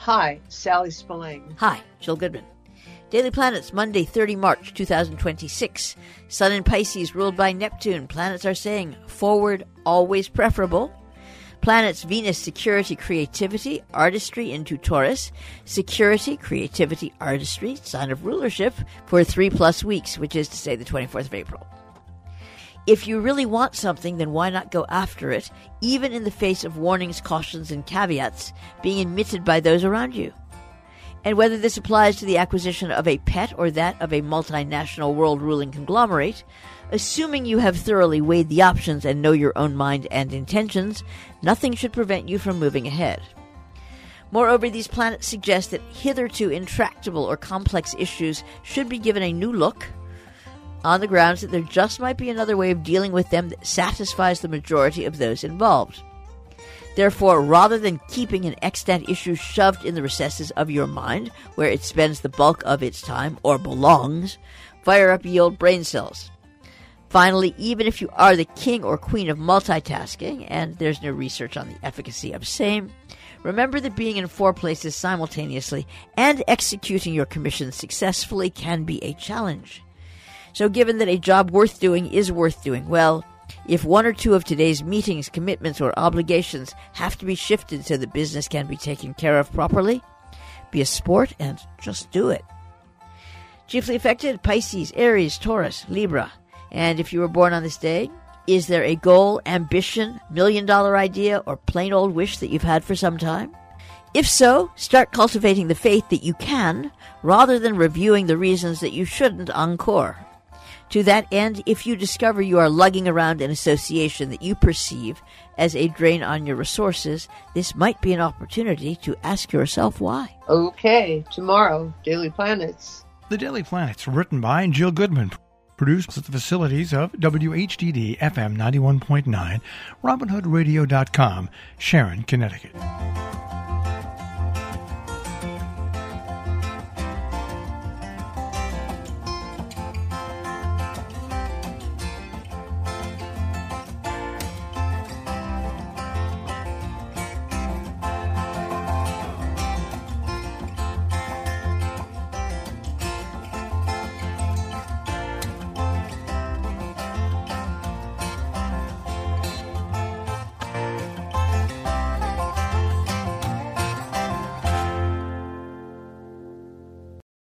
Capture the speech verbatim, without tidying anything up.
Hi, Sally Spillane. Hi, Jill Goodman. Daily Planets, Monday, the thirtieth of March, twenty twenty-six. Sun in Pisces, ruled by Neptune. Planets are saying, forward, always preferable. Planets, Venus, security, creativity, artistry into Taurus. Security, creativity, artistry, sign of rulership for three plus weeks, which is to say the twenty-fourth of April. If you really want something, then why not go after it, even in the face of warnings, cautions, and caveats being emitted by those around you? And whether this applies to the acquisition of a pet or that of a multinational world-ruling conglomerate, assuming you have thoroughly weighed the options and know your own mind and intentions, nothing should prevent you from moving ahead. Moreover, these planets suggest that hitherto intractable or complex issues should be given a new look, on the grounds that there just might be another way of dealing with them that satisfies the majority of those involved. Therefore, rather than keeping an extant issue shoved in the recesses of your mind, where it spends the bulk of its time, or belongs, fire up ye old brain cells. Finally, even if you are the king or queen of multitasking, and there's no research on the efficacy of same, remember that being in four places simultaneously and executing your commissions successfully can be a challenge. So given that a job worth doing is worth doing well, if one or two of today's meetings, commitments, or obligations have to be shifted so the business can be taken care of properly, be a sport and just do it. Chiefly affected, Pisces, Aries, Taurus, Libra. And if you were born on this day, is there a goal, ambition, million-dollar idea, or plain old wish that you've had for some time? If so, start cultivating the faith that you can, rather than reviewing the reasons that you shouldn't encore. To that end, if you discover you are lugging around an association that you perceive as a drain on your resources, this might be an opportunity to ask yourself why. Okay, tomorrow, Daily Planets. The Daily Planets, written by Jill Goodman, produced at the facilities of W H D D F M ninety-one point nine, Robin Hood Radio dot com, Sharon, Connecticut.